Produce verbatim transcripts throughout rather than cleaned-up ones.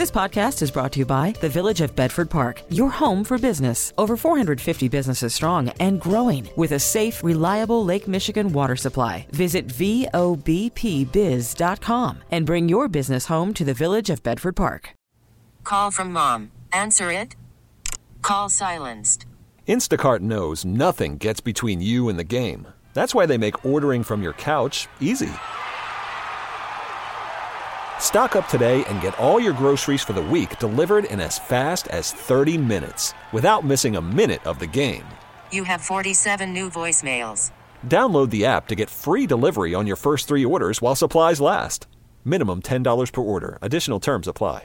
This podcast is brought to you by the Village of Bedford Park, your home for business. Over four hundred fifty businesses strong and growing with a safe, reliable Lake Michigan water supply. Visit V O B P biz dot com and bring your business home to the Village of Bedford Park. Call from mom. Answer it. Call silenced. Instacart knows nothing gets between you and the game. That's why they make ordering from your couch easy. Stock up today and get all your groceries for the week delivered in as fast as thirty minutes without missing a minute of the game. You have forty-seven new voicemails. Download the app to get free delivery on your first three orders while supplies last. Minimum ten dollars per order. Additional terms apply.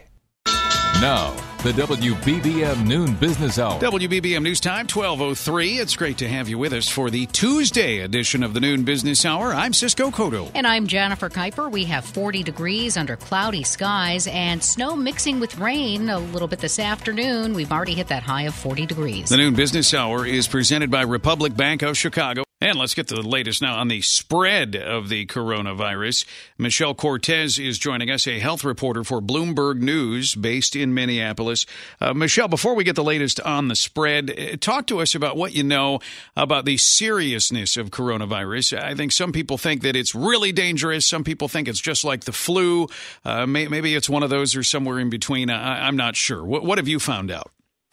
Now, the W B B M Noon Business Hour. W B B M News Time, twelve oh three. It's great to have you with us for the Tuesday edition of the Noon Business Hour. I'm Cisco Cotto. And I'm Jennifer Kuiper. We have forty degrees under cloudy skies and snow mixing with rain a little bit this afternoon. We've already hit that high of forty degrees. The Noon Business Hour is presented by Republic Bank of Chicago. And let's get to the latest now on the spread of the coronavirus. Michelle Cortez is joining us, a health reporter for Bloomberg News based in Minneapolis. Uh, Michelle, before we get the latest on the spread, talk to us about what you know about the seriousness of coronavirus. I think some people think that it's really dangerous. Some people think it's just like the flu. Uh, may, maybe it's one of those or somewhere in between. I, I'm not sure. What, what have you found out?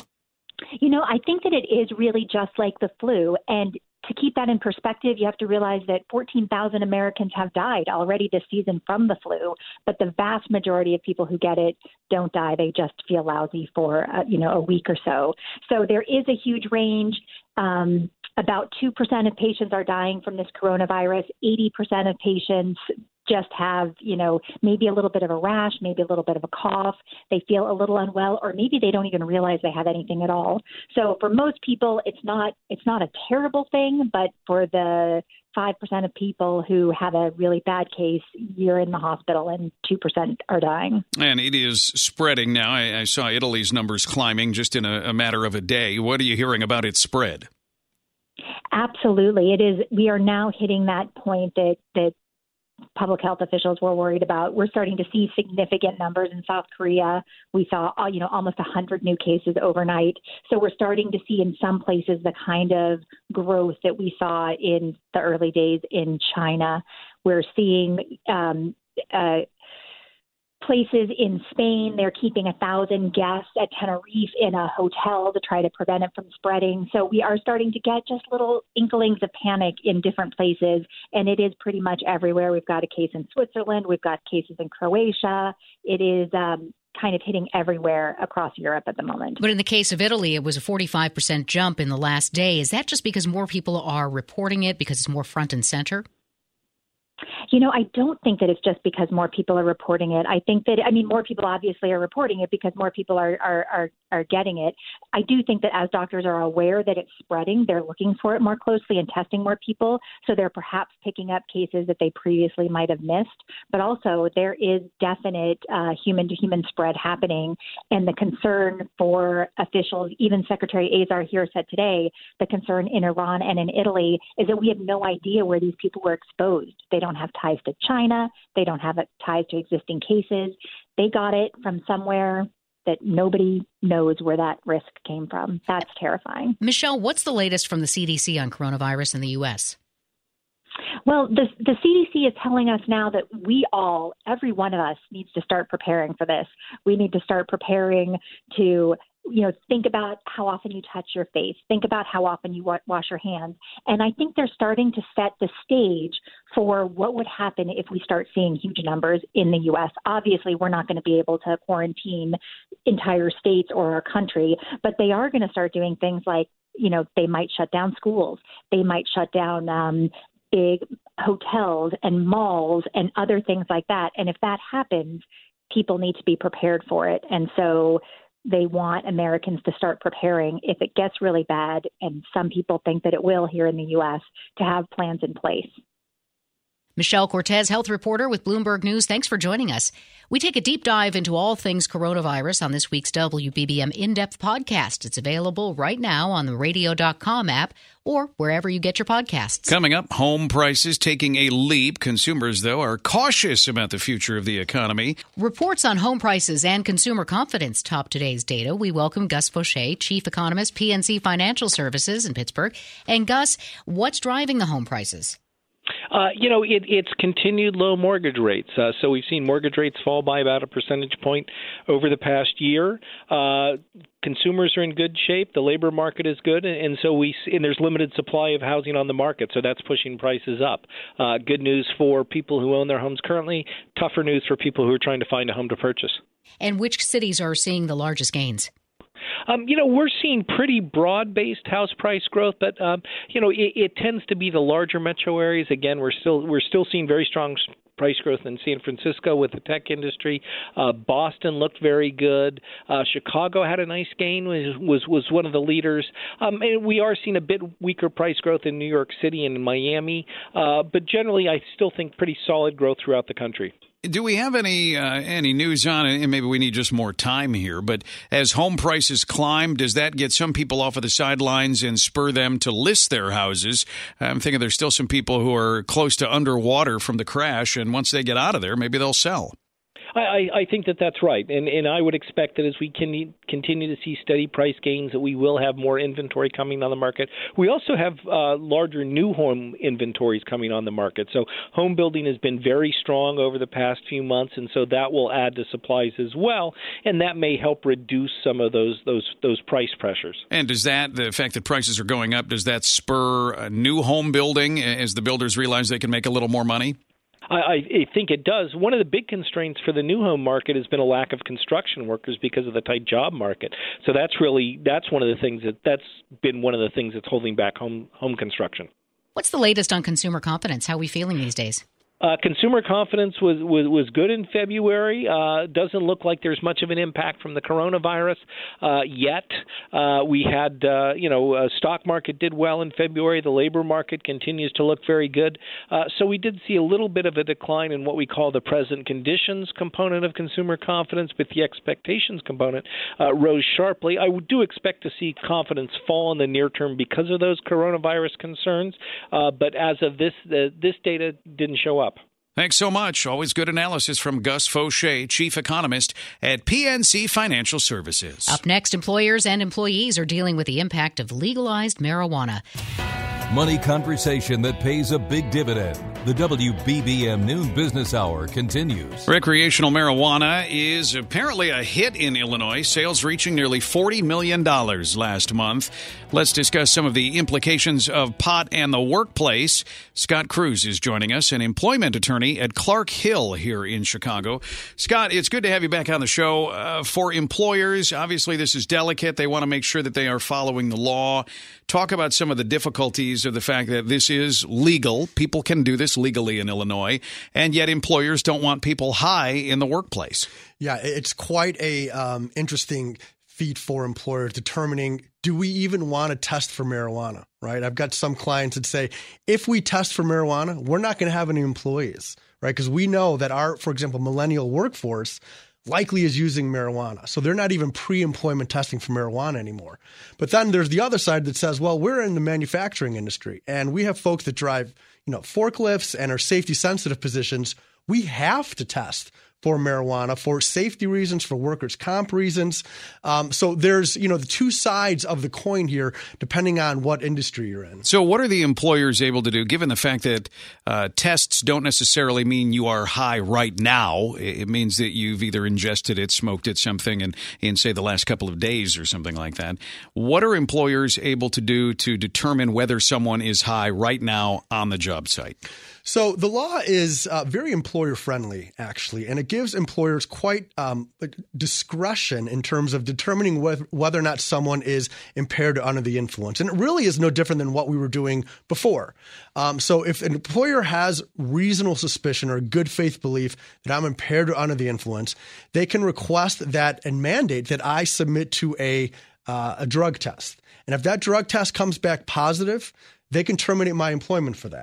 You know, I think that it is really just like the flu. And to keep that in perspective, you have to realize that fourteen thousand Americans have died already this season from the flu, but the vast majority of people who get it don't die. They just feel lousy for, uh, you know, a week or so. So there is a huge range. Um, about two percent of patients are dying from this coronavirus. eighty percent of patients just have, you know, maybe a little bit of a rash, maybe a little bit of a cough. They feel a little unwell, or maybe they don't even realize they have anything at all. So for most people, it's not it's not a terrible thing, but for the five percent of people who have a really bad case, you're in the hospital and two percent are dying. And it is spreading now. I, I saw Italy's numbers climbing just in a, a matter of a day. What are you hearing about its spread? Absolutely. It is. We are now hitting that point that that public health officials were worried about. We're starting to see significant numbers in South Korea. We saw, you know, almost one hundred new cases overnight. So we're starting to see in some places the kind of growth that we saw in the early days in China. We're seeing um, uh, places in Spain, they're keeping a thousand guests at Tenerife in a hotel to try to prevent it from spreading. So we are starting to get just little inklings of panic in different places, and it is pretty much everywhere. We've got a case in Switzerland. We've got cases in Croatia. It is um, kind of hitting everywhere across Europe at the moment. But in the case of Italy, it was a forty-five percent jump in the last day. Is that just because more people are reporting it because it's more front and center? You know, I don't think that it's just because more people are reporting it. I think that, I mean, more people obviously are reporting it because more people are, are, are, are getting it. I do think that as doctors are aware that it's spreading, they're looking for it more closely and testing more people. So they're perhaps picking up cases that they previously might have missed. But also there is definite uh, human-to-human spread happening. And the concern for officials, even Secretary Azar here said today, the concern in Iran and in Italy is that we have no idea where these people were exposed. They don't have ties to China. They don't have ties to existing cases. They got it from somewhere that nobody knows where that risk came from. That's terrifying. Michelle, what's the latest from the C D C on coronavirus in the U S? Well, the, the C D C is telling us now that we all, every one of us, needs to start preparing for this. We need to start preparing to, you know, think about how often you touch your face. Think about how often you wa- wash your hands. And I think they're starting to set the stage for what would happen if we start seeing huge numbers in the U S. Obviously, we're not going to be able to quarantine entire states or our country, but they are going to start doing things like, you know, they might shut down schools. They might shut down um, big hotels and malls and other things like that. And if that happens, people need to be prepared for it. And so they want Americans to start preparing if it gets really bad, and some people think that it will here in the U S, to have plans in place. Michelle Cortez, health reporter with Bloomberg News. Thanks for joining us. We take a deep dive into all things coronavirus on this week's W B B M In-Depth podcast. It's available right now on the radio dot com app or wherever you get your podcasts. Coming up, home prices taking a leap. Consumers, though, are cautious about the future of the economy. Reports on home prices and consumer confidence top today's data. We welcome Gus Faucher, Chief Economist, P N C Financial Services in Pittsburgh. And Gus, what's driving the home prices? Uh, you know, it, it's continued low mortgage rates. Uh, so we've seen mortgage rates fall by about a percentage point over the past year. Uh, consumers are in good shape. The labor market is good, and, and so we and there's limited supply of housing on the market, so that's pushing prices up. Uh, good news for people who own their homes currently. Tougher news for people who are trying to find a home to purchase. And which cities are seeing the largest gains? Um, you know, we're seeing pretty broad-based house price growth, but um, you know, it, it tends to be the larger metro areas. Again, we're still we're still seeing very strong price growth in San Francisco with the tech industry. Uh, Boston looked very good. Uh, Chicago had a nice gain, was was, was one of the leaders. Um, and we are seeing a bit weaker price growth in New York City and in Miami, uh, but generally, I still think pretty solid growth throughout the country. Do we have any uh, any news on it? And maybe we need just more time here. But as home prices climb, does that get some people off of the sidelines and spur them to list their houses? I'm thinking there's still some people who are close to underwater from the crash, and once they get out of there, maybe they'll sell. I, I think that that's right, and and I would expect that as we can continue to see steady price gains, that we will have more inventory coming on the market. We also have uh, larger new home inventories coming on the market. So home building has been very strong over the past few months, and so that will add to supplies as well, and that may help reduce some of those those those price pressures. And does that, the fact that prices are going up, does that spur a new home building as the builders realize they can make a little more money? I, I think it does. One of the big constraints for the new home market has been a lack of construction workers because of the tight job market. So that's really that's one of the things that that's been one of the things that's holding back home home construction. What's the latest on consumer confidence? How are we feeling these days? Uh, consumer confidence was, was, was good in February. Uh, doesn't look like there's much of an impact from the coronavirus uh, yet. Uh, we had, uh, you know, uh, stock market did well in February. The labor market continues to look very good. Uh, so we did see a little bit of a decline in what we call the present conditions component of consumer confidence, but the expectations component uh, rose sharply. I do expect to see confidence fall in the near term because of those coronavirus concerns. Uh, but as of this, the, this data didn't show up. Thanks so much. Always good analysis from Gus Faucher, Chief Economist at P N C Financial Services. Up next, employers and employees are dealing with the impact of legalized marijuana. Money conversation that pays a big dividend. The W B B M Noon Business Hour continues. Recreational marijuana is apparently a hit in Illinois, sales reaching nearly forty million dollars last month. Let's discuss some of the implications of pot and the workplace. Scott Cruz is joining us, an employment attorney at Clark Hill here in Chicago. Scott, it's good to have you back on the show. Uh, for employers, obviously this is delicate. They want to make sure that they are following the law. Talk about some of the difficulties of the fact that this is legal. People can do this legally in Illinois, and yet employers don't want people high in the workplace. Yeah, it's quite a um, interesting feat for employers determining, do we even want to test for marijuana, right? I've got some clients that say, if we test for marijuana, we're not going to have any employees, right? Because we know that our, for example, millennial workforce likely is using marijuana. So they're not even pre-employment testing for marijuana anymore. But then there's the other side that says, well, we're in the manufacturing industry and we have folks that drive, you know, forklifts and are safety sensitive positions. We have to test for marijuana for safety reasons, for workers' comp reasons. Um, so there's, you know, the two sides of the coin here, depending on what industry you're in. So what are the employers able to do, given the fact that uh, tests don't necessarily mean you are high right now? It means that you've either ingested it, smoked it, something in, in, say, the last couple of days or something like that. What are employers able to do to determine whether someone is high right now on the job site? So the law is uh, very employer-friendly, actually, and it gives employers quite um, discretion in terms of determining whether, whether or not someone is impaired or under the influence. And it really is no different than what we were doing before. Um, so if an employer has reasonable suspicion or good faith belief that I'm impaired or under the influence, they can request that and mandate that I submit to a uh, a drug test. And if that drug test comes back positive, they can terminate my employment for that.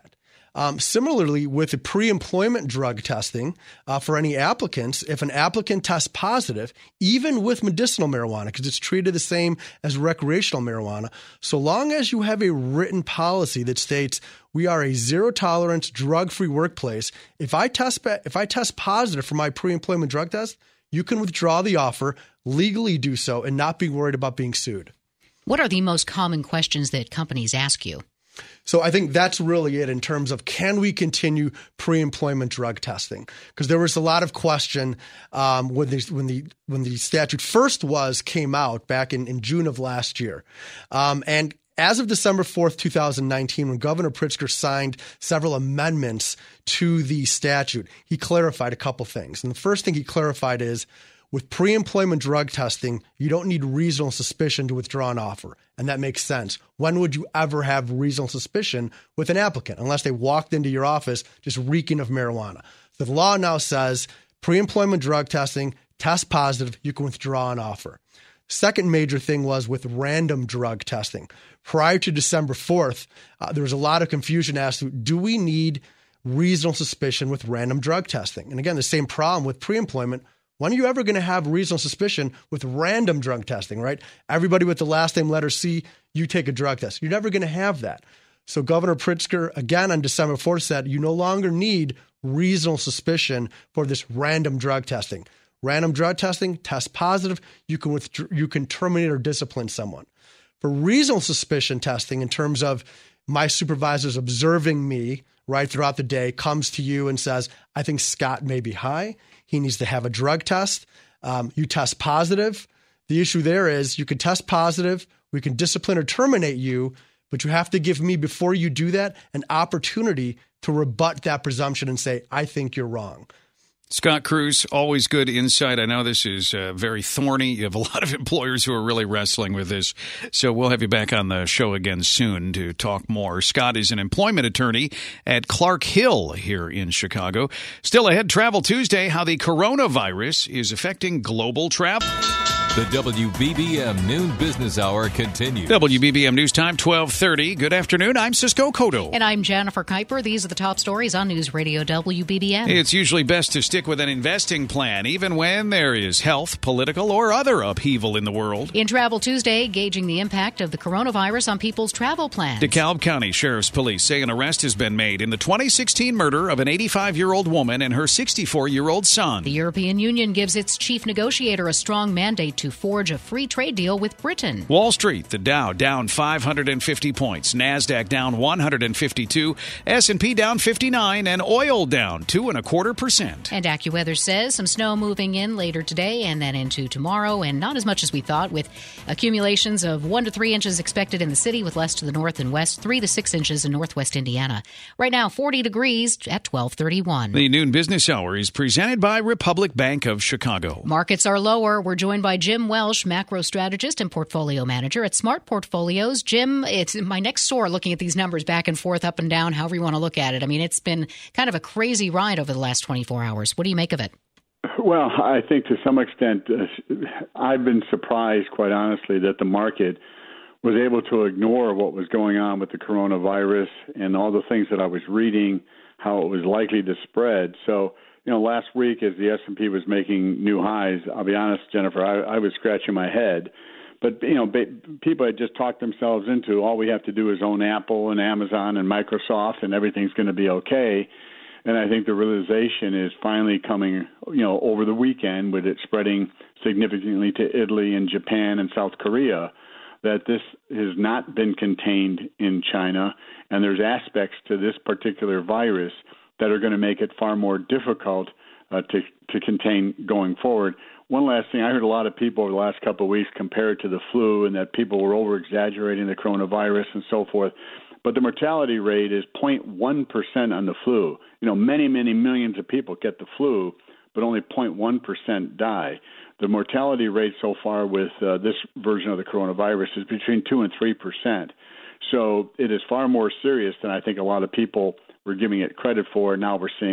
Um, similarly, with the pre-employment drug testing uh, for any applicants, if an applicant tests positive, even with medicinal marijuana, because it's treated the same as recreational marijuana, so long as you have a written policy that states we are a zero-tolerance, drug-free workplace, if I test if I test positive for my pre-employment drug test, you can withdraw the offer, legally do so, and not be worried about being sued. What are the most common questions that companies ask you? So I think that's really it in terms of can we continue pre-employment drug testing? Because there was a lot of question um, when the when the when the statute first was came out back in, in June of last year, um, and as of December fourth, twenty nineteen, when Governor Pritzker signed several amendments to the statute, he clarified a couple things. And the first thing he clarified is, with pre-employment drug testing, you don't need reasonable suspicion to withdraw an offer. And that makes sense. When would you ever have reasonable suspicion with an applicant? Unless they walked into your office just reeking of marijuana. The law now says pre-employment drug testing, test positive, you can withdraw an offer. Second major thing was with random drug testing. Prior to December fourth, uh, there was a lot of confusion as to, do we need reasonable suspicion with random drug testing? And again, the same problem with pre-employment. When are you ever going to have reasonable suspicion with random drug testing, right? Everybody with the last name letter C, you take a drug test. You're never going to have that. So Governor Pritzker, again on December fourth, said you no longer need reasonable suspicion for this random drug testing. Random drug testing, test positive, you can withdraw, you can terminate or discipline someone. For reasonable suspicion testing, in terms of my supervisor's observing me right throughout the day, comes to you and says, I think Scott may be high. He needs to have a drug test. Um, you test positive. The issue there is you can test positive. We can discipline or terminate you, but you have to give me, before you do that, an opportunity to rebut that presumption and say, I think you're wrong. Scott Cruz, always good insight. I know this is uh, very thorny. You have a lot of employers who are really wrestling with this. So we'll have you back on the show again soon to talk more. Scott is an employment attorney at Clark Hill here in Chicago. Still ahead, Travel Tuesday, how the coronavirus is affecting global travel. The W B B M Noon Business Hour continues. W B B M News Time, twelve thirty. Good afternoon. I'm Cisco Cotto. And I'm Jennifer Kuiper. These are the top stories on News Radio W B B M. It's usually best to stick with an investing plan, even when there is health, political, or other upheaval in the world. In Travel Tuesday, gauging the impact of the coronavirus on people's travel plans. DeKalb County Sheriff's Police say an arrest has been made in the twenty sixteen murder of an eighty-five-year-old woman and her sixty-four-year-old son. The European Union gives its chief negotiator a strong mandate to forge a free trade deal with Britain. Wall Street, the Dow down five hundred fifty points, NASDAQ down one hundred fifty-two, S and P down fifty-nine, and oil down two and a quarter percent. And AccuWeather says some snow moving in later today and then into tomorrow, and not as much as we thought, with accumulations of one to three inches expected in the city, with less to the north and west, three to six inches in northwest Indiana. Right now, forty degrees at twelve thirty-one. The Noon Business Hour is presented by Republic Bank of Chicago. Markets are lower. We're joined by Jim Welsh, macro strategist and portfolio manager at Smart Portfolios. Jim, it's my next sore looking at these numbers back and forth, up and down, however you want to look at it. I mean, it's been kind of a crazy ride over the last twenty-four hours. What do you make of it? Well, I think to some extent, uh, I've been surprised, quite honestly, that the market was able to ignore what was going on with the coronavirus and all the things that I was reading, how it was likely to spread. So, you know, last week as the S and P was making new highs, I'll be honest, Jennifer, I, I was scratching my head. But, you know, ba- people had just talked themselves into all we have to do is own Apple and Amazon and Microsoft and everything's going to be okay. And I think the realization is finally coming, you know, over the weekend with it spreading significantly to Italy and Japan and South Korea, that this has not been contained in China. And there's aspects to this particular virus that are going to make it far more difficult uh, to to contain going forward. One last thing, I heard a lot of people over the last couple of weeks compare it to the flu and that people were over-exaggerating the coronavirus and so forth. But the mortality rate is zero point one percent on the flu. You know, many, many millions of people get the flu, but only zero point one percent die. The mortality rate so far with uh, this version of the coronavirus is between two and three percent. So it is far more serious than I think a lot of people were giving it credit for. Now we're seeing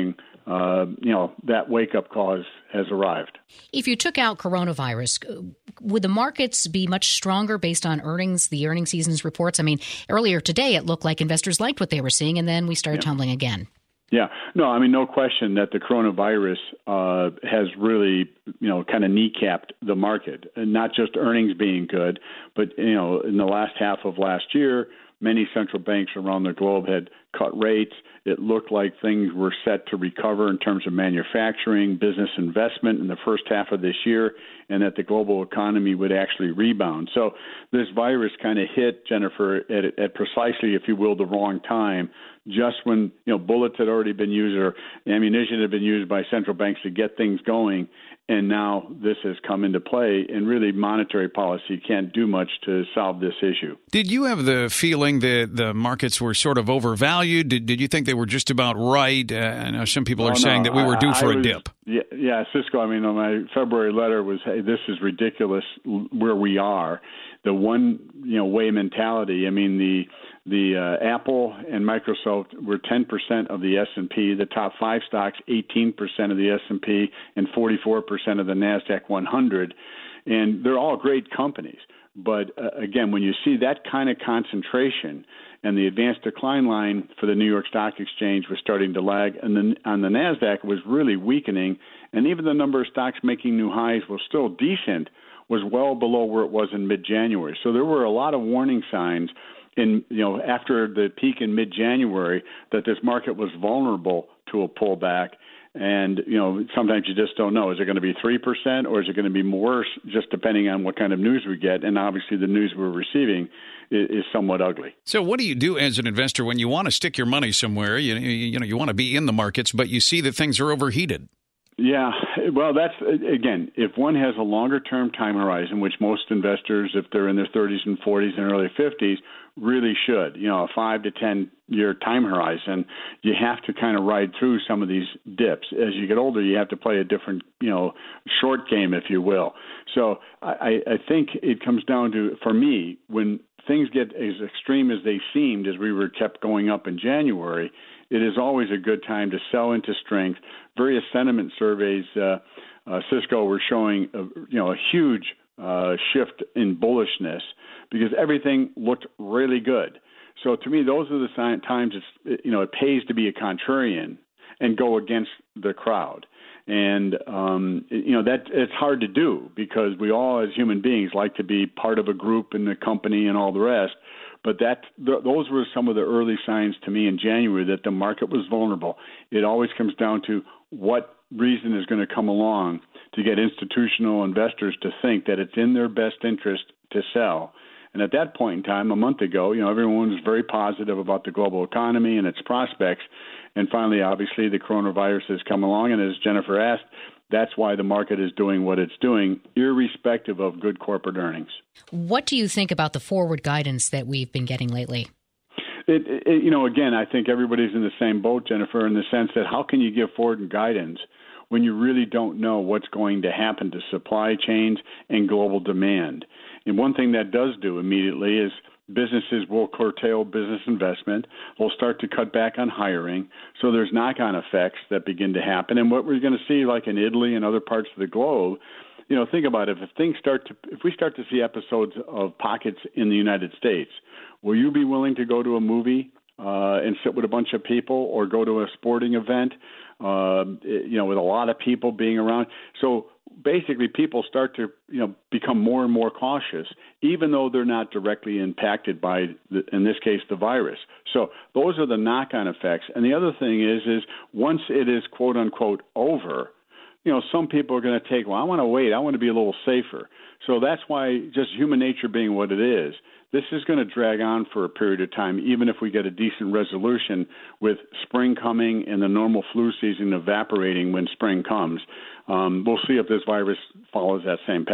uh, you know, that wake-up call has, has arrived. If you took out coronavirus, would the markets be much stronger based on earnings, the earnings season's reports? I mean, earlier today, it looked like investors liked what they were seeing, and then we started yeah. tumbling again. Yeah, no, I mean, no question that the coronavirus uh, has really, you know, kind of kneecapped the market, and not just earnings being good, but, you know, in the last half of last year, many central banks around the globe had cut rates. It looked like things were set to recover in terms of manufacturing, business investment in the first half of this year, and that the global economy would actually rebound. So this virus kind of hit, Jennifer, at, at precisely, if you will, the wrong time, just when, you know, bullets had already been used or ammunition had been used by central banks to get things going. And now this has come into play, and really monetary policy can't do much to solve this issue. Did you have the feeling that the markets were sort of overvalued? Did, did you think they were just about right? Uh, I know some people are oh, saying no, that we were due I, for I a was, dip. Yeah, yeah, Cisco, I mean, my February letter was, hey, this is ridiculous where we are. The one, you know, way mentality, I mean, the The uh, Apple and Microsoft were ten percent of the S and P. The top five stocks, eighteen percent of the S and P and forty-four percent of the NASDAQ one hundred. And they're all great companies. But, uh, again, when you see that kind of concentration and the advanced decline line for the New York Stock Exchange was starting to lag, and then on the NASDAQ it was really weakening, and even the number of stocks making new highs was still decent, was well below where it was in mid-January. So there were a lot of warning signs in, you know, after the peak in mid-January that this market was vulnerable to a pullback. And, you know, sometimes you just don't know. Is it going to be three percent or is it going to be worse, just depending on what kind of news we get? And obviously the news we're receiving is, is somewhat ugly. So what do you do as an investor when you want to stick your money somewhere? You, you know, you want to be in the markets, but you see that things are overheated. Yeah, well, that's, again, if one has a longer-term time horizon, which most investors, if they're in their thirties and forties and early fifties, really should, you know, a five to ten-year time horizon, you have to kind of ride through some of these dips. As you get older, you have to play a different, you know, short game, if you will. So I, I think it comes down to, for me, when things get as extreme as they seemed as we were kept going up in January, it is always a good time to sell into strength. Various sentiment surveys, uh, uh, Cisco, were showing a, you know, a huge uh, shift in bullishness because everything looked really good. So to me, those are the sign- times it's, you know, it pays to be a contrarian and go against the crowd. And, um, you know, that it's hard to do because we all as human beings like to be part of a group and a company and all the rest. But that th- those were some of the early signs to me in January that the market was vulnerable. It always comes down to what reason is going to come along to get institutional investors to think that it's in their best interest to sell. And at that point in time, a month ago, you know, everyone was very positive about the global economy and its prospects. And finally, obviously, the coronavirus has come along. And as Jennifer asked, that's why the market is doing what it's doing, irrespective of good corporate earnings. What do you think about the forward guidance that we've been getting lately? It, it, you know, again, I think everybody's in the same boat, Jennifer, in the sense that how can you give forward guidance when you really don't know what's going to happen to supply chains and global demand? And one thing that does do immediately is businesses will curtail business investment. They'll start to cut back on hiring. So there's knock-on effects that begin to happen. And what we're going to see, like in Italy and other parts of the globe, you know, think about it. If things start to, if we start to see episodes of pockets in the United States, will you be willing to go to a movie uh, and sit with a bunch of people, or go to a sporting event, uh, you know, with a lot of people being around? So basically, people start to, you know, become more and more cautious, even though they're not directly impacted by, the, in this case, the virus. So those are the knock-on effects. And the other thing is, is once it is quote unquote over, you know, some people are going to take, well, I want to wait. I want to be a little safer. So that's why, just human nature being what it is, this is going to drag on for a period of time, even if we get a decent resolution with spring coming and the normal flu season evaporating when spring comes. Um, we'll see if this virus follows that same path.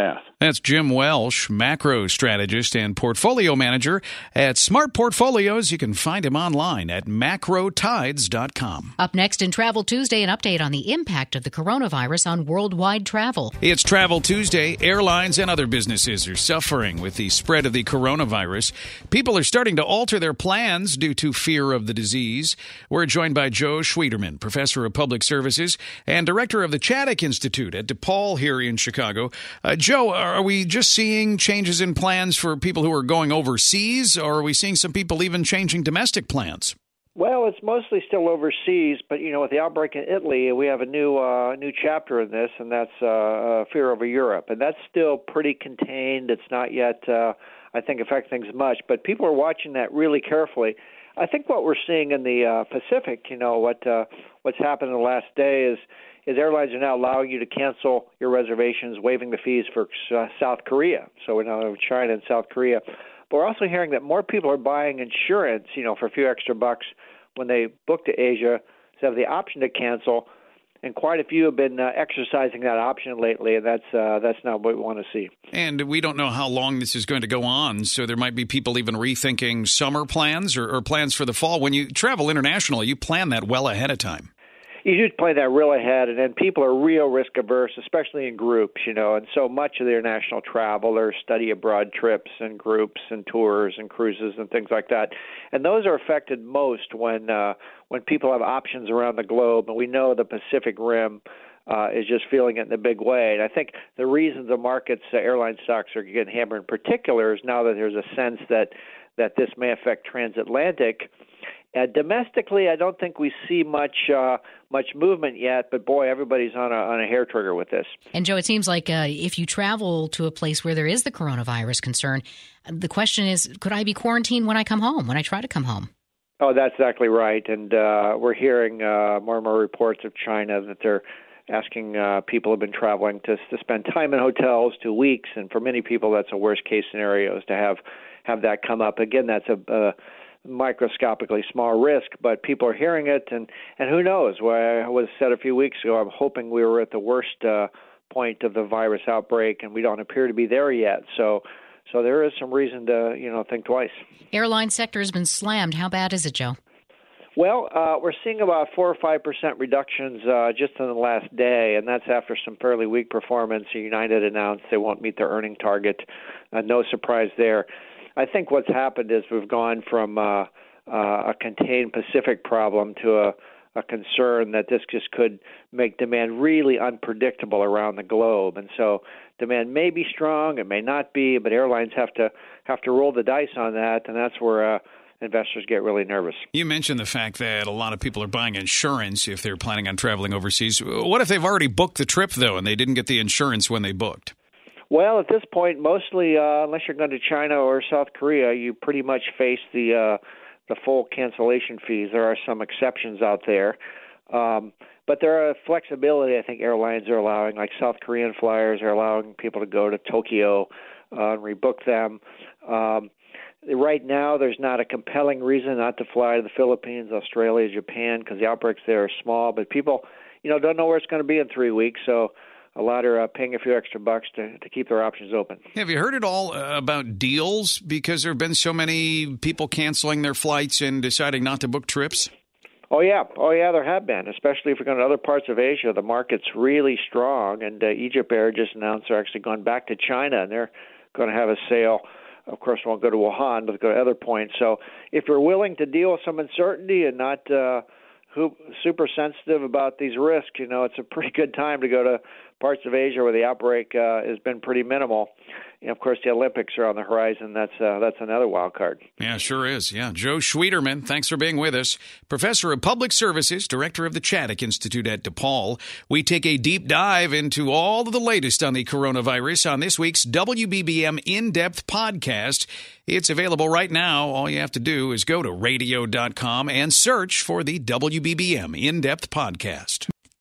That's Jim Welsh, macro strategist and portfolio manager at Smart Portfolios. You can find him online at macro tides dot com. Up next in Travel Tuesday, an update on the impact of the coronavirus on worldwide travel. It's Travel Tuesday. Airlines and other businesses are suffering with the spread of the coronavirus. People are starting to alter their plans due to fear of the disease. We're joined by Joe Schwieterman, professor of public services and director of the Chaddick Institute at DePaul here in Chicago. Uh, Joe, are we just seeing changes in plans for people who are going overseas, or are we seeing some people even changing domestic plans? Well, it's mostly still overseas, but you know, with the outbreak in Italy, we have a new uh, new chapter in this, and that's uh, fear over Europe, and that's still pretty contained. It's not yet, uh, I think, affecting things much, but people are watching that really carefully. I think what we're seeing in the uh, Pacific, you know, what uh, what's happened in the last day is. is airlines are now allowing you to cancel your reservations, waiving the fees for uh, South Korea. So we're now in China and South Korea. But we're also hearing that more people are buying insurance, you know, for a few extra bucks when they book to Asia, so have the option to cancel. And quite a few have been uh, exercising that option lately, and that's uh, that's not what we want to see. And we don't know how long this is going to go on, so there might be people even rethinking summer plans or, or plans for the fall. When you travel internationally, you plan that well ahead of time. You do play that real ahead, and then people are real risk averse, especially in groups, you know, and so much of the international travel are study abroad trips and groups and tours and cruises and things like that. And those are affected most when uh, when people have options around the globe, and we know the Pacific Rim uh, is just feeling it in a big way. And I think the reason the markets, uh, airline stocks are getting hammered in particular is now that there's a sense that, that this may affect transatlantic. Uh, domestically, I don't think we see much uh, much movement yet, but boy, everybody's on a on a hair trigger with this. And Joe, it seems like uh, if you travel to a place where there is the coronavirus concern, the question is, could I be quarantined when I come home, when I try to come home? Oh, that's exactly right. And uh, we're hearing uh, more and more reports of China that they're asking uh, people who have been traveling to to spend time in hotels two weeks, and for many people, that's a worst case scenario is to have have that come up. Again, that's a uh, microscopically small risk, but people are hearing it, and, and who knows? Well, I was said a few weeks ago, I'm hoping we were at the worst uh, point of the virus outbreak, and we don't appear to be there yet. So, so there is some reason to, you know, think twice. Airline sector has been slammed. How bad is it, Joe? Well, uh, we're seeing about four or five percent reductions uh, just in the last day, and that's after some fairly weak performance. United announced they won't meet their earning target. Uh, no surprise there. I think what's happened is we've gone from uh, uh, a contained Pacific problem to a, a concern that this just could make demand really unpredictable around the globe. And so demand may be strong, it may not be, but airlines have to have to roll the dice on that, and that's where uh, investors get really nervous. You mentioned the fact that a lot of people are buying insurance if they're planning on traveling overseas. What if they've already booked the trip, though, and they didn't get the insurance when they booked? Well, at this point, mostly, uh, unless you're going to China or South Korea, you pretty much face the uh, the full cancellation fees. There are some exceptions out there, um, but there are flexibility. I think airlines are allowing, like South Korean flyers are allowing people to go to Tokyo uh, and rebook them. Um, right now, there's not a compelling reason not to fly to the Philippines, Australia, Japan, because the outbreaks there are small. But people, you know, don't know where it's going to be in three weeks, so. A lot are uh, paying a few extra bucks to, to keep their options open. Have you heard at all uh, about deals because there have been so many people canceling their flights and deciding not to book trips? Oh, yeah. Oh, yeah, there have been, especially if you're going to other parts of Asia. The market's really strong, and uh, Egypt Air just announced they're actually going back to China, and they're going to have a sale. Of course, won't go to Wuhan, but go to other points. So if you're willing to deal with some uncertainty and not uh, who, super sensitive about these risks, you know, it's a pretty good time to go to parts of Asia where the outbreak uh, has been pretty minimal. And of course, the Olympics are on the horizon. That's uh, that's another wild card. Yeah, sure is. Yeah, Joe Schwieterman, thanks for being with us. Professor of Public Services, Director of the Chaddick Institute at DePaul. We take a deep dive into all of the latest on the coronavirus on this week's W B B M In-Depth podcast. It's available right now. All you have to do is go to radio dot com and search for the W B B M In-Depth podcast.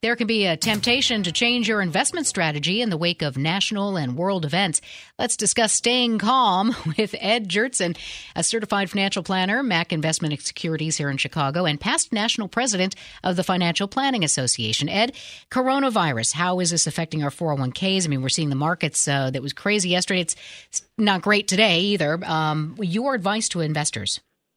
There can be a temptation to change your investment strategy in the wake of national and world events. Let's discuss staying calm with Ed Jurtson, a certified financial planner, Mac Investment Securities here in Chicago, and past national president of the Financial Planning Association. Ed, coronavirus, how is this affecting our four oh one k's? I mean, we're seeing the markets uh, that was crazy yesterday. It's not great today either. Um, your advice to investors?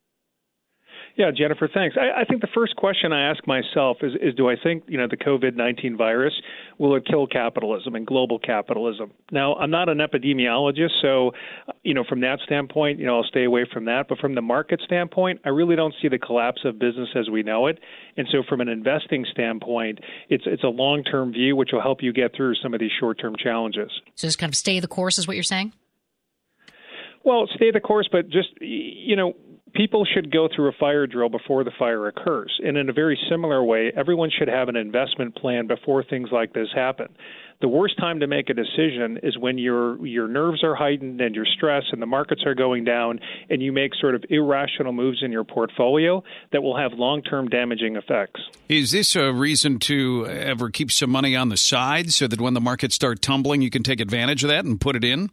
Yeah, Jennifer, thanks. I, I think the first question I ask myself is, is do I think, you know, the COVID nineteen virus, will it kill capitalism and global capitalism? Now, I'm not an epidemiologist, so, you know, from that standpoint, you know, I'll stay away from that. But from the market standpoint, I really don't see the collapse of business as we know it. And so from an investing standpoint, it's it's a long-term view, which will help you get through some of these short-term challenges. So just kind of stay the course is what you're saying? Well, stay the course, but just, you know, people should go through a fire drill before the fire occurs. And in a very similar way, everyone should have an investment plan before things like this happen. The worst time to make a decision is when your your nerves are heightened and you're stressed and the markets are going down and you make sort of irrational moves in your portfolio that will have long-term damaging effects. Is this a reason to ever keep some money on the side so that when the markets start tumbling, you can take advantage of that and put it in?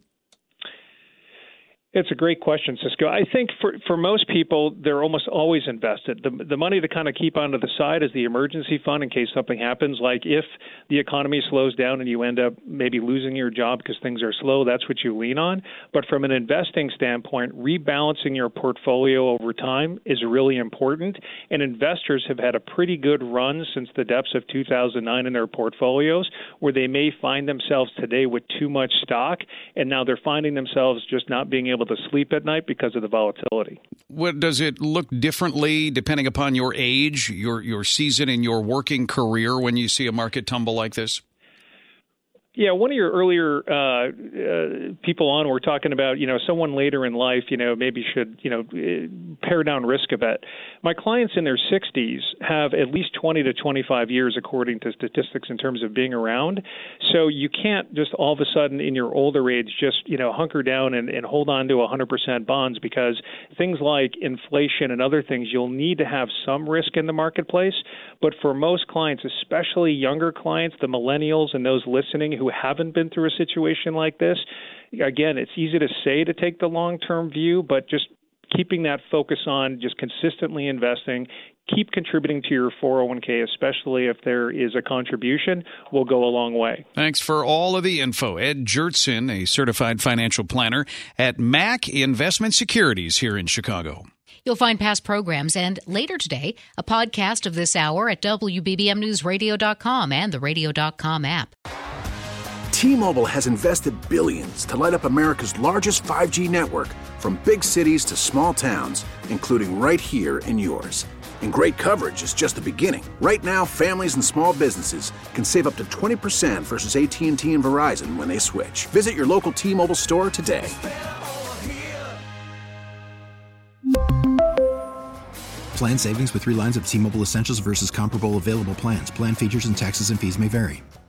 It's a great question, Cisco. I think for, for most people, they're almost always invested. The, the money to kind of keep onto the side is the emergency fund in case something happens. Like if the economy slows down and you end up maybe losing your job because things are slow, that's what you lean on. But from an investing standpoint, rebalancing your portfolio over time is really important. And investors have had a pretty good run since the depths of two thousand nine in their portfolios, where they may find themselves today with too much stock, and now they're finding themselves just not being able to sleep at night because of the volatility. What does it look differently depending upon your age, your your season, and your working career when you see a market tumble like this? Yeah, one of your earlier uh, uh, people on were talking about, you know, someone later in life, you know, maybe should, you know, pare down risk a bit. My clients in their sixties have at least twenty to twenty-five years, according to statistics, in terms of being around. So you can't just all of a sudden in your older age just, you know, hunker down and, and hold on to one hundred percent bonds, because things like inflation and other things, you'll need to have some risk in the marketplace. But for most clients, especially younger clients, the millennials and those listening who who haven't been through a situation like this, again, it's easy to say to take the long-term view, but just keeping that focus on just consistently investing, keep contributing to your four oh one k, especially if there is a contribution, will go a long way. Thanks for all of the info. Ed Jurtson, a certified financial planner at Mac Investment Securities here in Chicago. You'll find past programs and later today, a podcast of this hour at W B B M News Radio dot com and the radio dot com app. T-Mobile has invested billions to light up America's largest five G network, from big cities to small towns, including right here in yours. And great coverage is just the beginning. Right now, families and small businesses can save up to twenty percent versus A T and T and Verizon when they switch. Visit your local T-Mobile store today. Plan savings with three lines of T-Mobile Essentials versus comparable available plans. Plan features and taxes and fees may vary.